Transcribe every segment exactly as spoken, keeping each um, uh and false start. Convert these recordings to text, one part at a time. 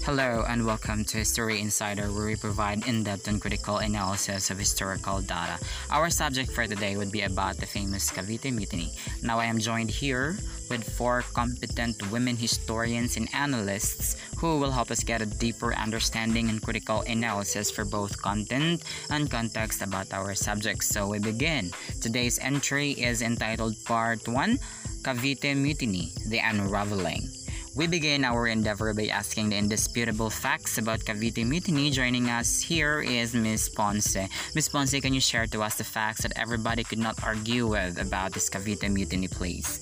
Hello and welcome to History Insider, where we provide in-depth and critical analysis of historical data. Our subject for today would be about the famous Cavite Mutiny. Now I am joined here with four competent women historians and analysts who will help us get a deeper understanding and critical analysis for both content and context about our subject. So we begin. Today's entry is entitled Part one, Cavite Mutiny, The Unraveling. We begin our endeavor by asking the indisputable facts about Cavite Mutiny. Joining us here is Miz Ponce. Miz Ponce, can you share to us the facts that everybody could not argue with about this Cavite Mutiny, please?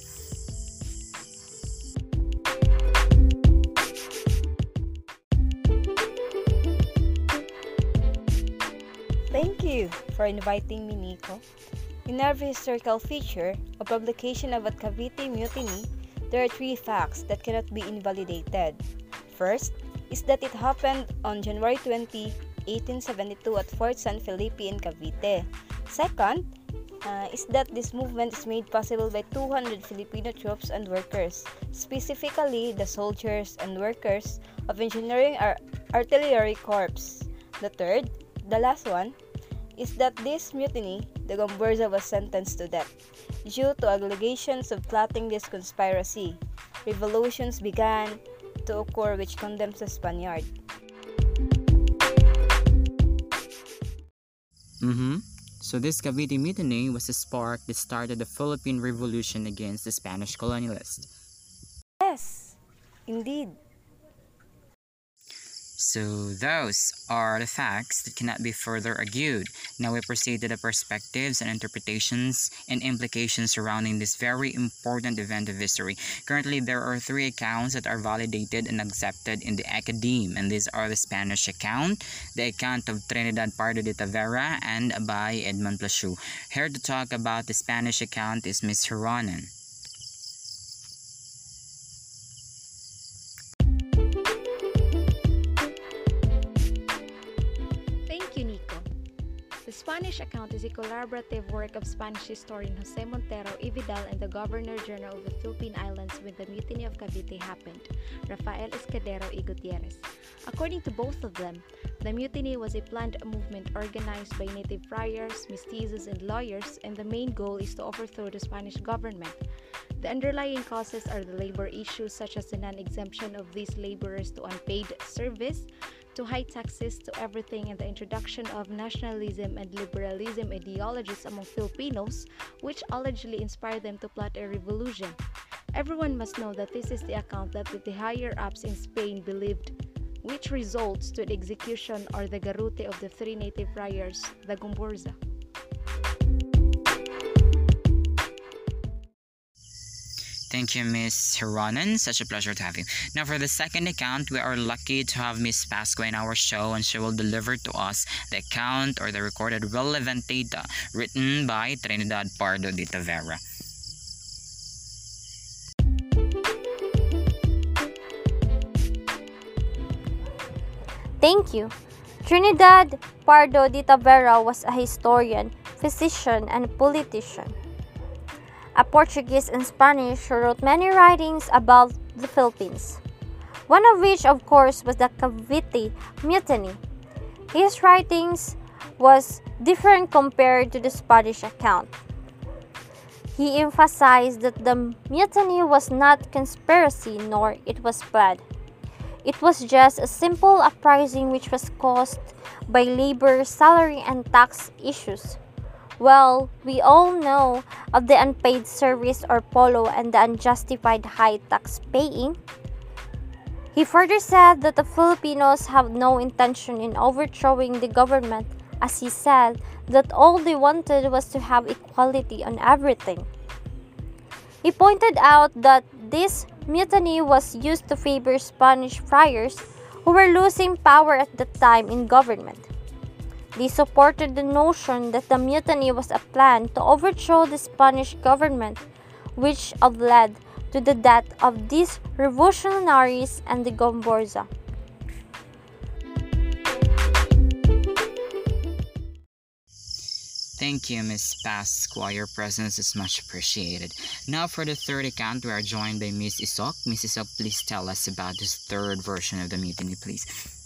Thank you for inviting me, Nico. In every historical feature or publication about Cavite Mutiny, there are three facts that cannot be invalidated. First is that it happened on January twentieth, eighteen seventy-two at Fort San Felipe in Cavite. Second uh, is that this movement is made possible by two hundred Filipino troops and workers, specifically the soldiers and workers of Engineering Ar- Artillery Corps. The third, the last one, is that this mutiny, the Gomburza was sentenced to death. Due to allegations of plotting this conspiracy, revolutions began to occur which condemns the Spaniard. Mm-hmm. So this Cavite Mutiny was the spark that started the Philippine Revolution against the Spanish colonialists. Yes, indeed. So those are the facts that cannot be further argued. Now we proceed to the perspectives and interpretations and implications surrounding this very important event of history. Currently, there are three accounts that are validated and accepted in the academe, and these are the Spanish account, the account of Trinidad Pardo de Tavera, and by Edmond Plashou. Here to talk about the Spanish account is Miz Hiranan. The Spanish account is a collaborative work of Spanish historian Jose Montero y Vidal and the Governor-General of the Philippine Islands when the Mutiny of Cavite happened, Rafael Escudero y Gutierrez. According to both of them, the mutiny was a planned movement organized by native friars, mestizos, and lawyers, and the main goal is to overthrow the Spanish government. The underlying causes are the labor issues such as the non-exemption of these laborers to unpaid service, to high taxes, to everything, and the introduction of nationalism and liberalism ideologies among Filipinos, which allegedly inspired them to plot a revolution. Everyone must know that this is the account that the higher-ups in Spain believed, which results to the execution or the garrote of the three native friars, the Gomburza. Thank you, Miz Hiranan. Such a pleasure to have you. Now, for the second account, we are lucky to have Miz Pascua in our show, and she will deliver to us the account or the recorded relevant data written by Trinidad Pardo de Tavera. Thank you. Trinidad Pardo de Tavera was a historian, physician, and politician. A Portuguese and Spanish who wrote many writings about the Philippines, one of which, of course, was the Cavite Mutiny. His writings was different compared to the Spanish account. He emphasized that the mutiny was not conspiracy nor it was planned. It was just a simple uprising which was caused by labor, salary, and tax issues. Well, we all know of the unpaid service or polo and the unjustified high tax paying. He further said that the Filipinos have no intention in overthrowing the government, as he said that all they wanted was to have equality on everything. He pointed out that this mutiny was used to favor Spanish friars who were losing power at the time in government. They supported the notion that the mutiny was a plan to overthrow the Spanish government, which have led to the death of these revolutionaries and the Gomburza. Thank you, Miss Pasqua. Your presence is much appreciated. Now, for the third account, we are joined by Miss Isok. Miss Isok, please tell us about this third version of the mutiny, please.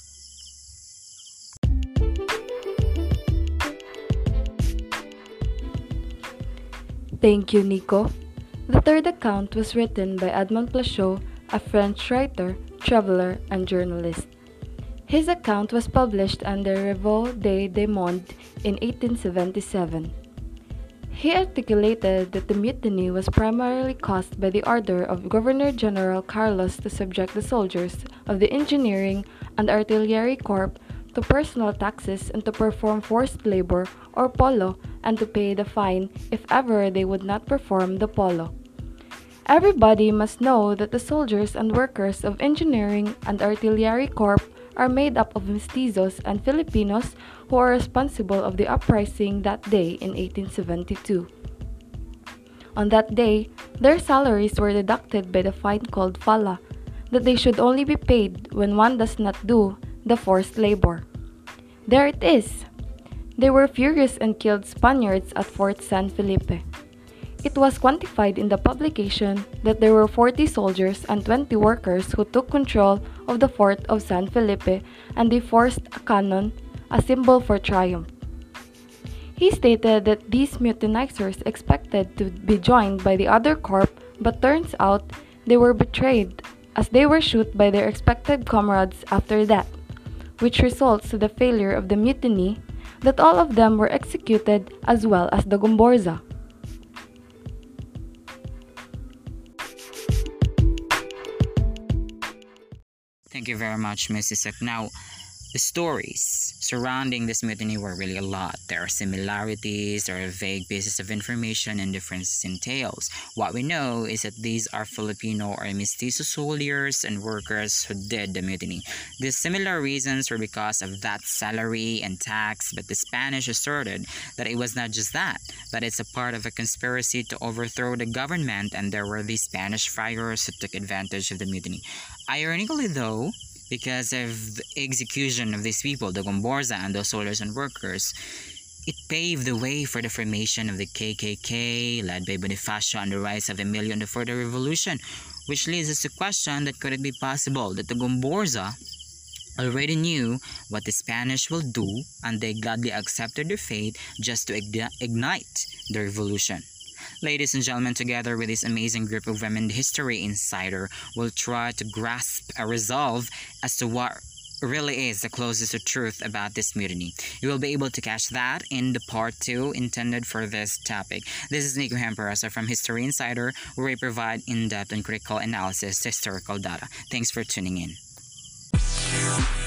Thank you, Nico. The third account was written by Edmond Plachot, a French writer, traveler, and journalist. His account was published under Revue des Deux Mondes in eighteen seventy-seven. He articulated that the mutiny was primarily caused by the order of Governor-General Carlos to subject the soldiers of the Engineering and Artillery Corps to personal taxes and to perform forced labor or polo and to pay the fine if ever they would not perform the polo. Everybody must know that the soldiers and workers of Engineering and Artillery Corps are made up of mestizos and Filipinos who are responsible of the uprising that day in eighteen seventy-two. On that day, their salaries were deducted by the fine called fala, that they should only be paid when one does not do the forced labor. There it is! They were furious and killed Spaniards at Fort San Felipe. It was quantified in the publication that there were forty soldiers and twenty workers who took control of the fort of San Felipe, and they forced a cannon, a symbol for triumph. He stated that these mutinizers expected to be joined by the other corps, but turns out they were betrayed as they were shot by their expected comrades after that, which results to the failure of the mutiny, that all of them were executed as well as the Gomborza. Thank you very much, Missus Isok. Now, the stories surrounding this mutiny were really a lot. There are similarities, there are vague pieces of information, and differences in tales. What we know is that these are Filipino or mestizo soldiers and workers who did the mutiny. The similar reasons were because of that salary and tax, but the Spanish asserted that it was not just that, but it's a part of a conspiracy to overthrow the government, and there were these Spanish friars who took advantage of the mutiny. Ironically though, because of the execution of these people, the Gomborza and those soldiers and workers, it paved the way for the formation of the K K K, led by Bonifacio, and the rise of Emilio and the further revolution, which leads us to question that could it be possible that the Gomborza already knew what the Spanish will do, and they gladly accepted their fate just to igni- ignite the revolution. Ladies and gentlemen, together with this amazing group of women, the History Insider will try to grasp a resolve as to what really is the closest to truth about this mutiny. You will be able to catch that in the part two intended for this topic. This is Nico Hamperosa from History Insider, where we provide in-depth and critical analysis to historical data. Thanks for tuning in.